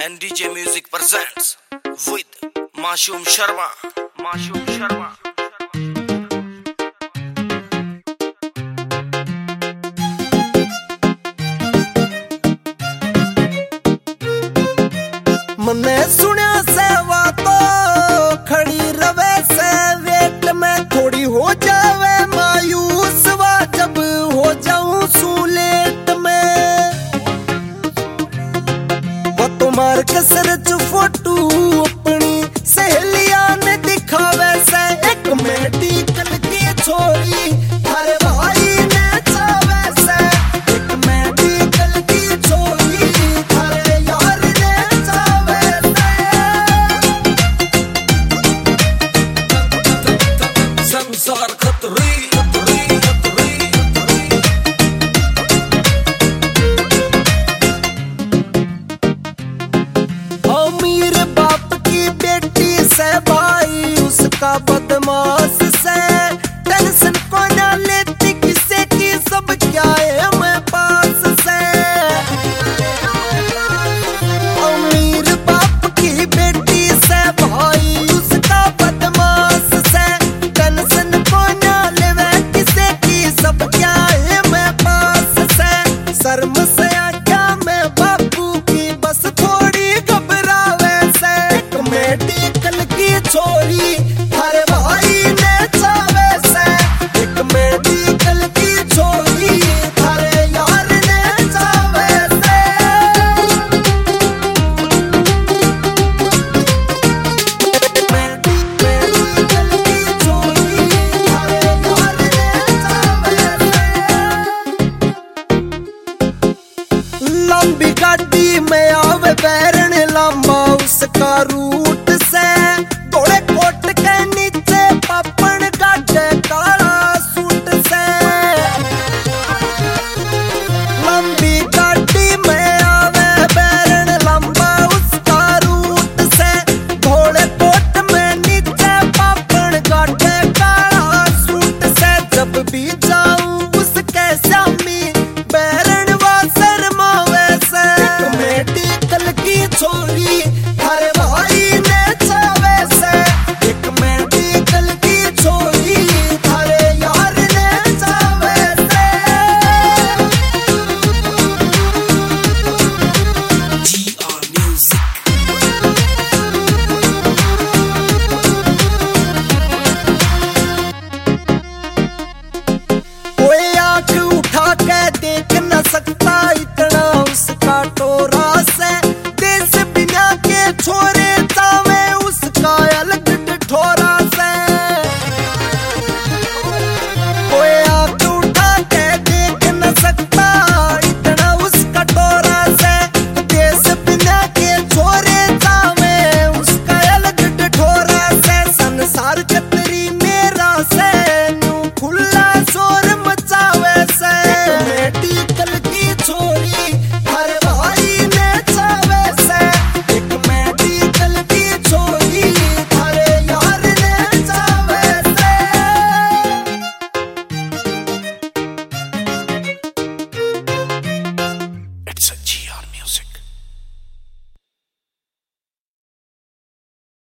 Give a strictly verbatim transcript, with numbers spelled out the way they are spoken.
and D J Music presents with Mashoom Sharma. Mashoom Sharma. मने सुना सेवा तो खड़ी रवे से वेट में थोड़ी हो जावे मायूस वा जब हो जाऊं सुलेट में वो तुम्हार कसरत फोटो अपनी सहेलियां ने दिखावे से एक मेडिकल की छोरी हर भाई ने चावे से एक मेडिकल की छोरी हर यार ने चावे से संसार खतरी खतरी खतरी अमीर बाप की बेटी से भाई उसका बदमाश से टेंशन को ना लेती किसे की सब क्या है मैं पास से अमीर बाप की बेटी से भाई उसका बदमाश से टेंशन को ना लेवे किसे की सब क्या है मैं पास से शर्म से क्या मैं बापू की बस थोड़ी घबरावे से एक मेडिकल की छोरी हर भाई ने चावे से एक मेडिकल की छोरी हर यार ने चावे से मेडिकल की छोरी हर यार ने चावे से लंबी गाड़ी में आवे बैरन लंबा उसका रूप